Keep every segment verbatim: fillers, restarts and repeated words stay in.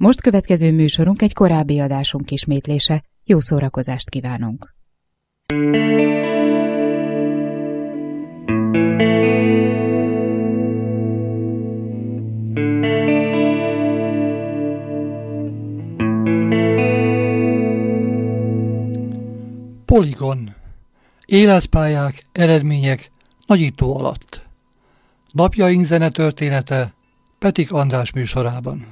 Most következő műsorunk egy korábbi adásunk ismétlése. Jó szórakozást kívánunk! Poligon. Életpályák, eredmények nagyító alatt. Napjaink zenetörténete Petik András műsorában.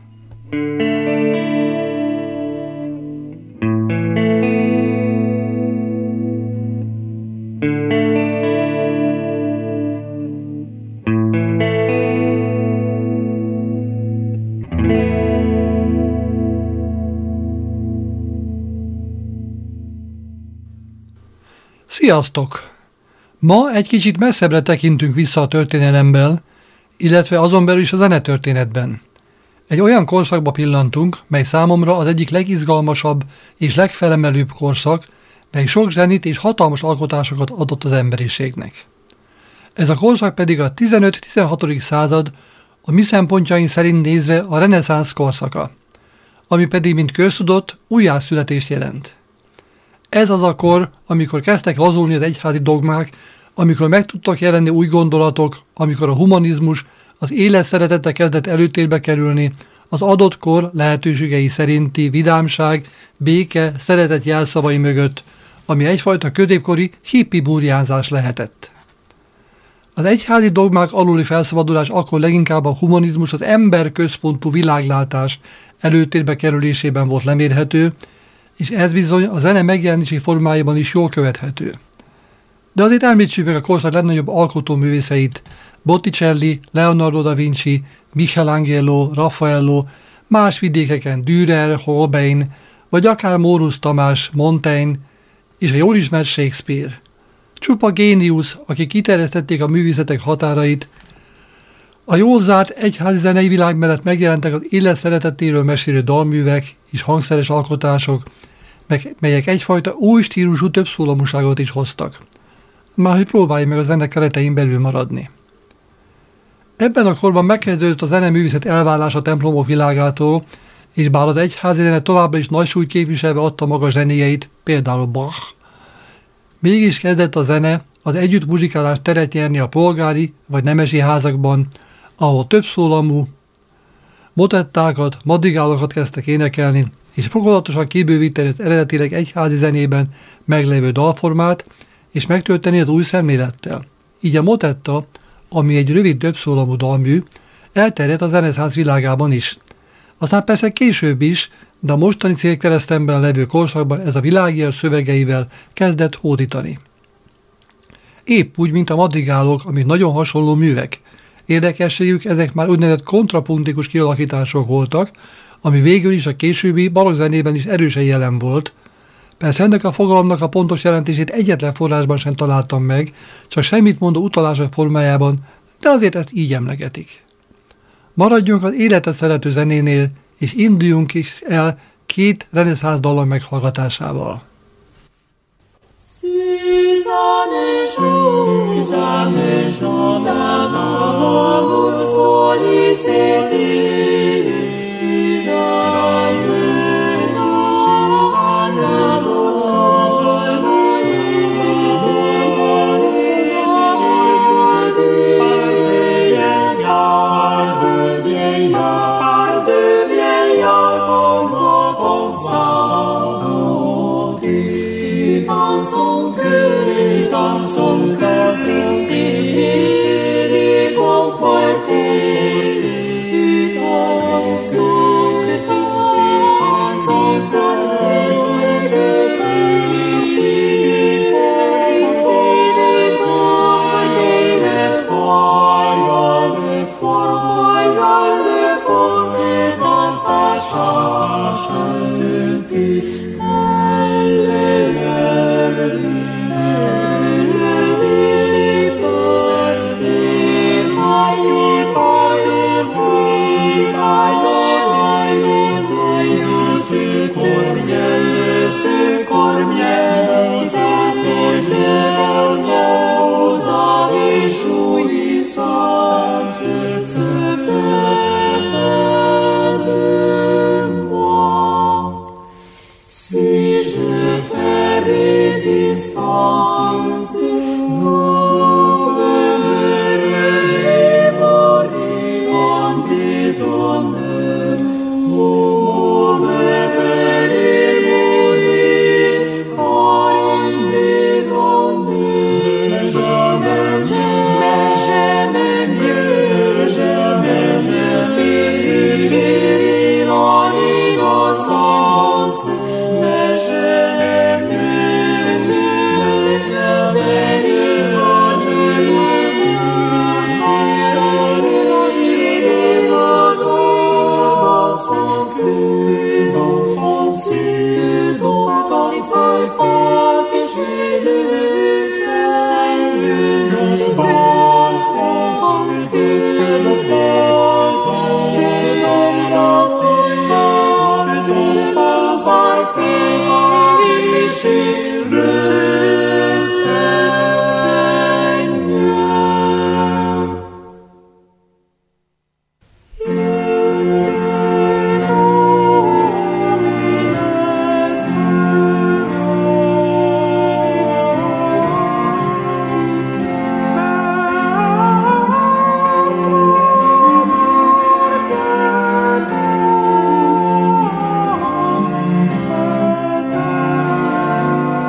Sziasztok! Ma egy kicsit messzebbre tekintünk vissza a történelemben, illetve azon belül is a zenetörténetben. Egy olyan korszakba pillantunk, mely számomra az egyik legizgalmasabb és legfelemelőbb korszak, mely sok zenit és hatalmas alkotásokat adott az emberiségnek. Ez a korszak pedig a tizenöt-tizenhatodik század, a mi szempontjaink szerint nézve a reneszánsz korszaka, ami pedig, mint köztudott, újjászületést jelent. Ez az a kor, amikor kezdtek lazulni az egyházi dogmák, amikor meg tudtak jelenni új gondolatok, amikor a humanizmus, az élet szeretete kezdett előtérbe kerülni, az adott kor lehetőségei szerinti vidámság, béke, szeretet jelszavai mögött, ami egyfajta középkori hippi burjánzás lehetett. Az egyházi dogmák aluli felszabadulás akkor leginkább a humanizmus, az emberközpontú világlátás előtérbe kerülésében volt lemérhető, és ez bizony a zene megjelenési formájában is jól követhető. De azért említsük meg a korszak legnagyobb alkotóművészeit, Botticelli, Leonardo da Vinci, Michelangelo, Raffaello, más vidékeken Dürer, Holbein, vagy akár Mórus Tamás, Montaigne és a jól ismert Shakespeare. Csupa géniusz, akik kiterjesztették a művészetek határait. A jól zárt egyházi zenei világ mellett megjelentek az élet szeretetéről mesélő dalművek és hangszeres alkotások, melyek egyfajta új stílusú többszólamúságot is hoztak. Már hogy próbálj meg a zene keretein belül maradni. Ebben a korban megkezdődött a zeneművészet elválása a templomok világától, és bár az egyházi zene továbbra is nagy súlyt képviselve adta maga zsenéjeit, például Bach, mégis kezdett a zene az együtt muzsikálás teret nyerni a polgári vagy nemesi házakban, ahol többszólamú motettákat, madrigálokat kezdtek énekelni, és fokozatosan kibővíteni az eredetileg egyházi zenében meglévő dalformát, és megtölteni az új szemlélettel. Így a motetta, ami egy rövid többszólamú dalmű, elterjedt a reneszánsz világában is. Aztán persze később is, de a mostani célkeresztemben levő korszakban ez a világjel szövegeivel kezdett hódítani. Épp úgy, mint a madrigálok, amik nagyon hasonló művek. Érdekességük, ezek már úgynevezett kontrapunktikus kialakítások voltak, ami végül is a későbbi barokk zenében is erősen jelen volt. Persze ennek a fogalomnak a pontos jelentését egyetlen forrásban sem találtam meg, csak semmit mondó utalások formájában, de azért ezt így emlegetik. Maradjunk az életet szerető zenénél, és induljunk is el két reneszánsz dallam meghallgatásával. Suzanne joue, Suzanne joue dans l'amour sollicité. Suzanne joue, Suzanne joue, sollicité. Par de vieillard, par de vieillard, convoquant sa santé. Dans son cœur, et dans son cœur triste et déconforté, fut dans son cœur triste, son cœur triste et déconforté, le royal, le fort, royal, le fort, dans sa chasteté, elle leur dit. Secours miel, vous avez jouissance, ce fait de Thank you.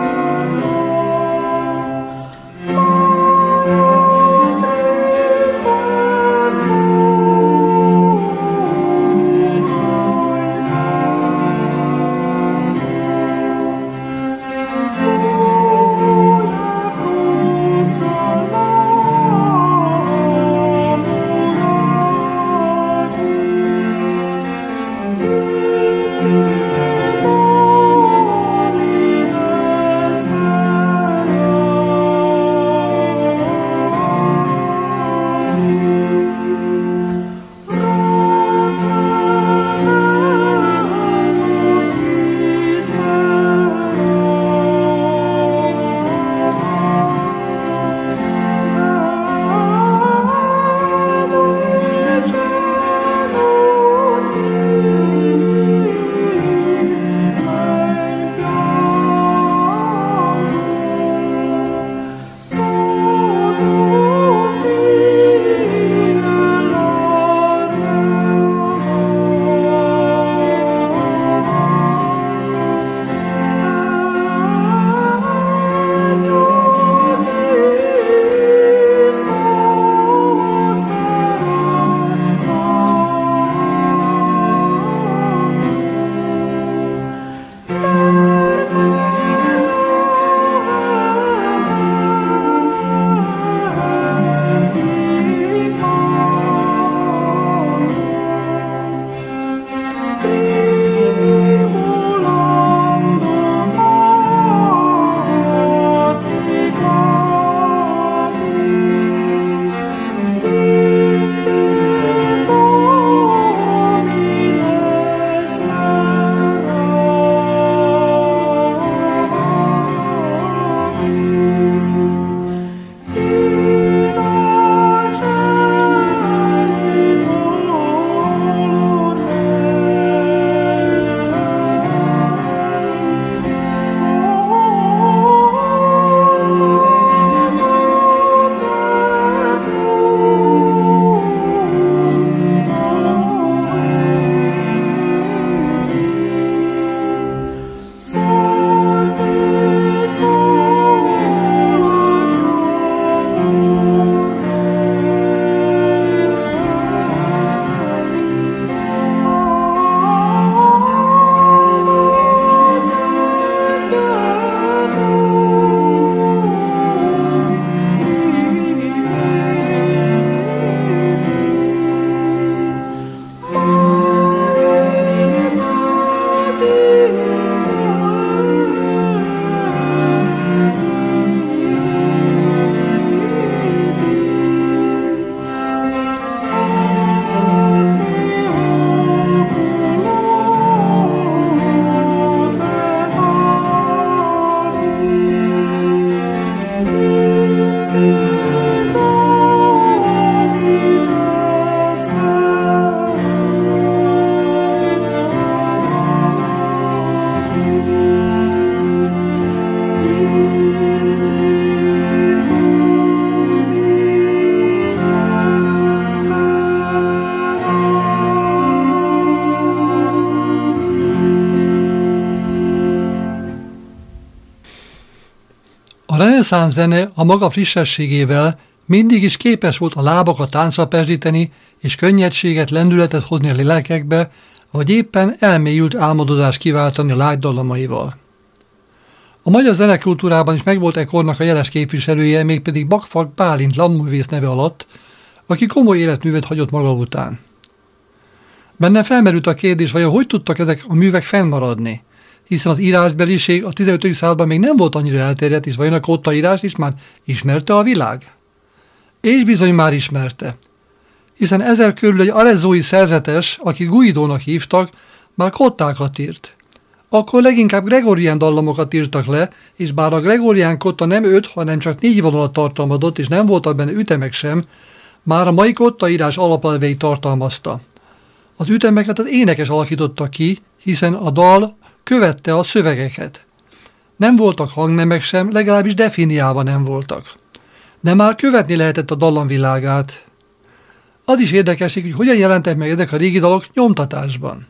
reneszánsz zene a maga frissességével mindig is képes volt a lábakat táncra pesdíteni, és könnyedséget, lendületet hozni a lélekekbe, vagy éppen elmélyült álmodozást kiváltani a lágy dallamaival. A magyar zenekultúrában is megvolt e kornak a jeles képviselője, mégpedig Bakfalk Bálint landművész neve alatt, aki komoly életművet hagyott maga után. Bennem felmerült a kérdés, vajon hogy tudtak ezek a művek fennmaradni, hiszen az írásbeliség a tizenötödik században még nem volt annyira elterjedt, és vajon a kotta írás is már ismerte a világ? És bizony már ismerte, hiszen ezer körül egy arezzói szerzetes, akit Guidónak hívtak, már kottákat írt. Akkor leginkább gregorián dallamokat írtak le, és bár a gregorián kotta nem öt, hanem csak négy vonalat tartalmazott, és nem voltak benne ütemek sem, már a mai kottaírás alapelveit tartalmazta. Az ütemeket az énekes alakította ki, hiszen a dal követte a szövegeket. Nem voltak hangnemek sem, legalábbis definiálva nem voltak. De már követni lehetett a dallamvilágát. Az is érdekesség, hogy hogyan jelentek meg ezek a régi dalok nyomtatásban.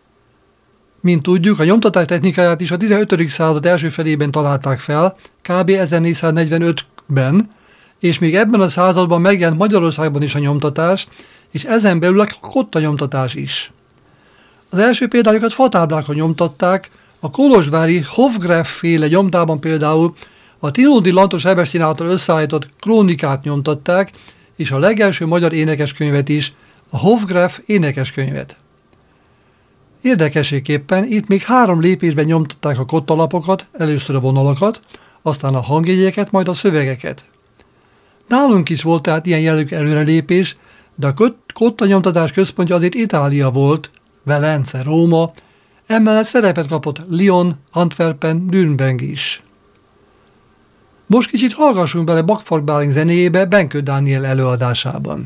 Mint tudjuk, a nyomtatás technikáját is a tizenötödik század első felében találták fel, kb. ezernégyszáznegyvenötben, és még ebben a században megjelent Magyarországban is a nyomtatás, és ezen belül a kotta nyomtatás is. Az első példányokat fatáblákon nyomtatták, a kolozsvári Hofgreff-féle nyomtában például a Tinódi Lantos Ebestyén által összeállított krónikát nyomtatták, és a legelső magyar énekeskönyvet is, a Hofgreff énekeskönyvet. Érdekességképpen itt még három lépésben nyomtatták a kottalapokat, először a vonalakat, aztán a hangjegyeket, majd a szövegeket. Nálunk is volt tehát ilyen jellegű előrelépés, de a kotta nyomtatás központja azért Itália volt, Velence, Róma, emellett szerepet kapott Lyon, Antwerpen, Nürnberg is. Most kicsit hallgassunk bele Bakfalk Bálint zenéjébe Benkő Dániel előadásában.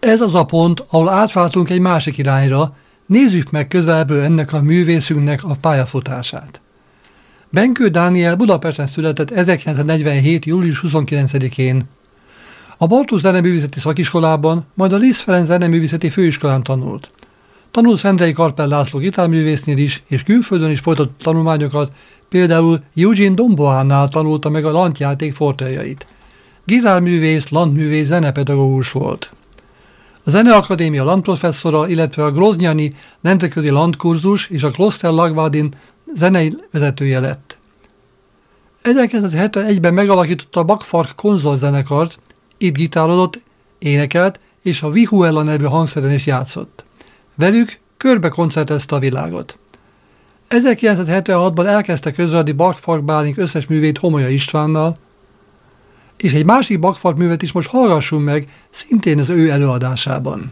Ez az a pont, ahol átváltunk egy másik irányra, nézzük meg közelből ennek a művészünknek a pályafutását. Benkő Dániel Budapesten született ezerkilencszáznegyvenhét. július huszonkilencedikén. A Bartók Zeneművészeti Szakiskolában, majd a Liszt Ferenc Zeneművészeti Főiskolán tanult. Tanult Szendrei Karpel László gitárművésznél is, és külföldön is folytatott tanulmányokat, például Eugene Domboánnál tanulta meg a lantjáték forteljait. Gitárművész, lantművész, zenepedagógus volt. A Zeneakadémia lantprofesszora, illetve a Groznyani Nemzetközi Lantkurzus és a Kloster Lagvadin zenei vezetője lett. ezerkilencszázhetvenegyben megalakította a Bakfark konzolzenekart, itt gitározott, énekelt és a Vihuela nevű hangszeren is játszott. Velük körbe koncertezte a világot. ezerkilencszázhetvenhatban elkezdte közreadni Bakfark Bálink összes művét Homolya Istvánnal, és egy másik Bakfark művet is most hallgassunk meg, szintén az ő előadásában.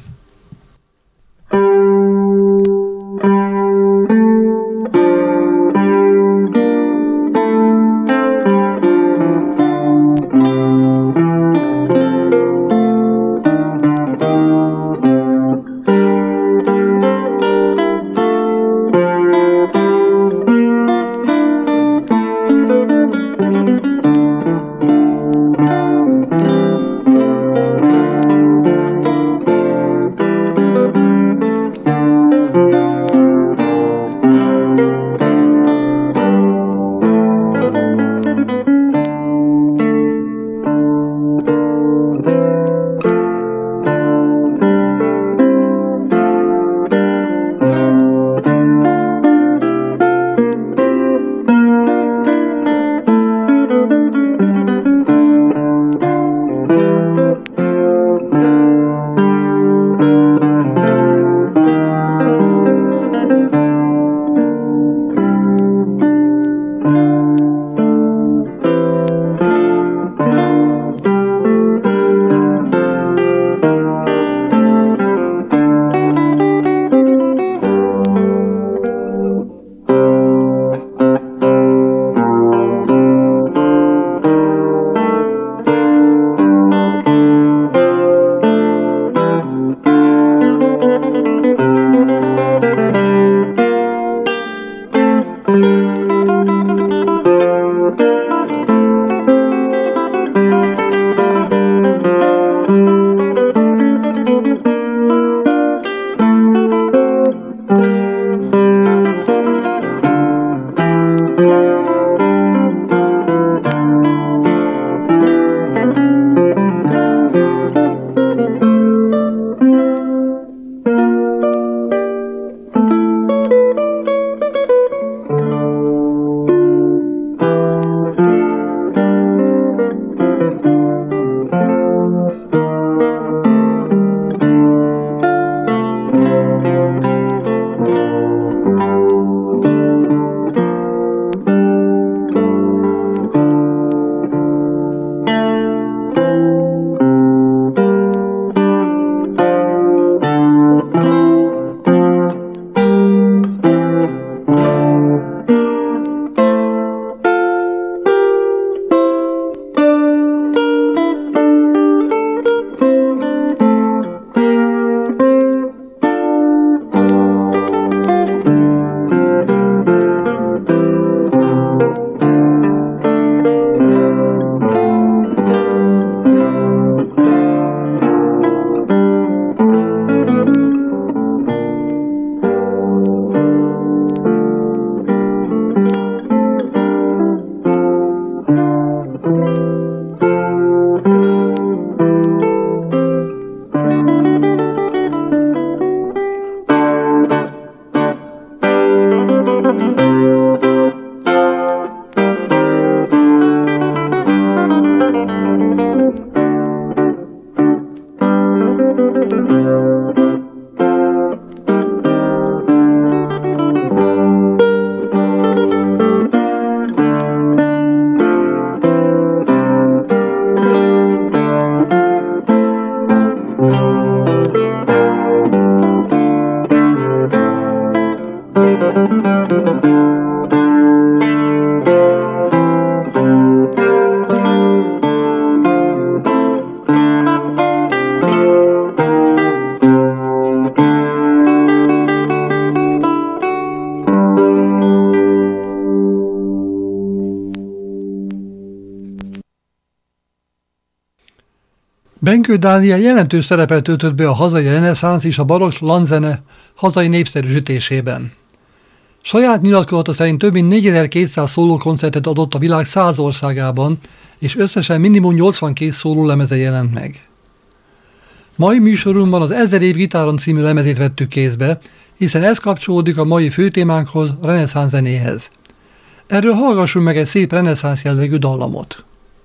Benkő Dániel jelentős szerepet töltött be a hazai reneszánsz és a barokk landzene hazai népszerűsítésében. Saját nyilatkozata szerint több mint négyezer-kétszáz szólókoncertet adott a világ száz országában, és összesen minimum nyolcvankét szólólemeze jelent meg. Mai műsorunkban az Ezer év gitáron című lemezét vettük kézbe, hiszen ez kapcsolódik a mai főtémánkhoz, a reneszánsz zenéhez. Erről hallgassunk meg egy szép reneszánsz jellegű dallamot.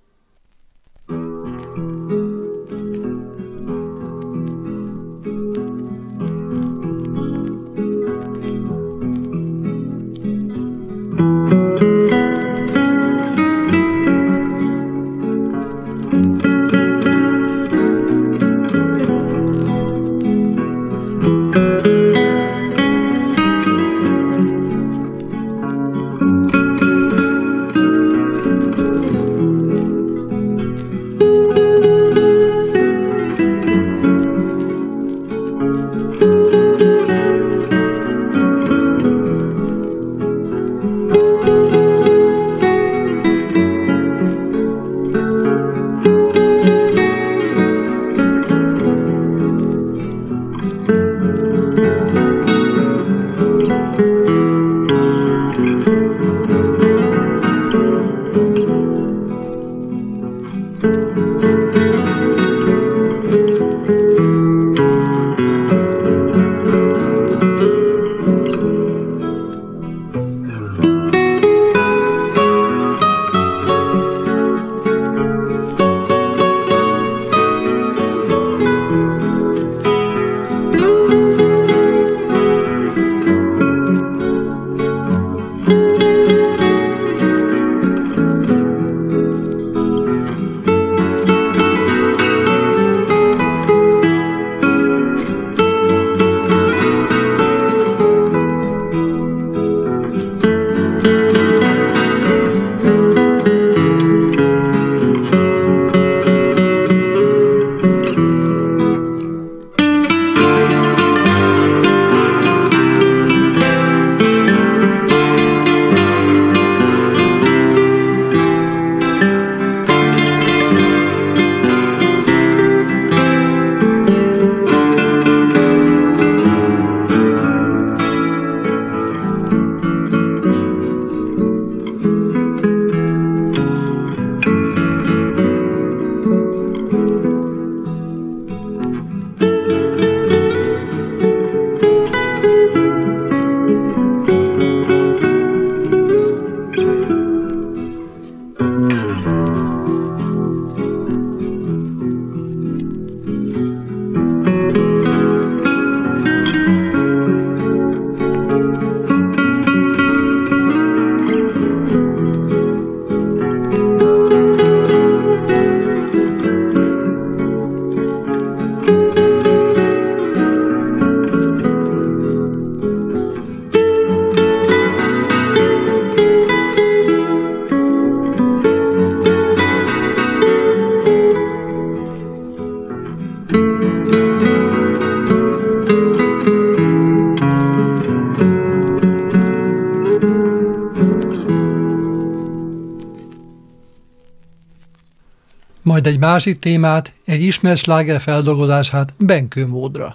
Majd egy másik témát, egy ismert sláger feldolgozását Benkő módra.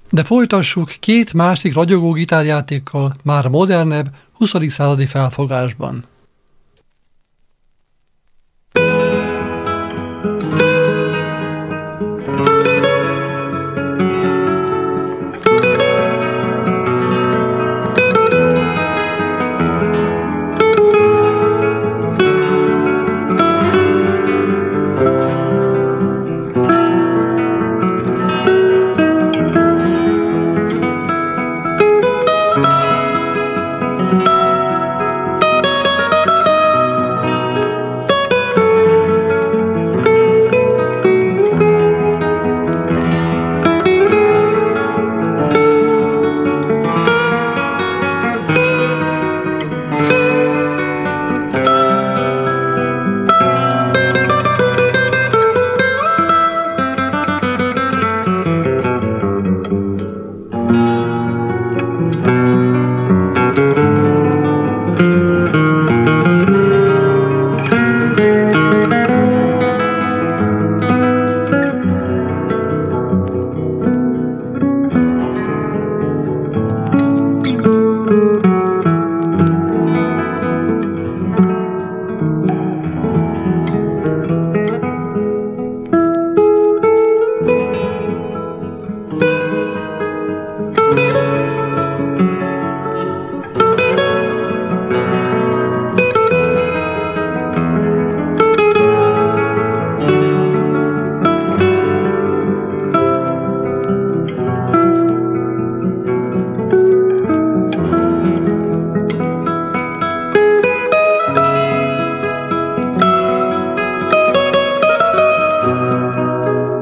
De folytassuk két másik ragyogó gitárjátékkal már modernebb, huszadik századi felfogásban.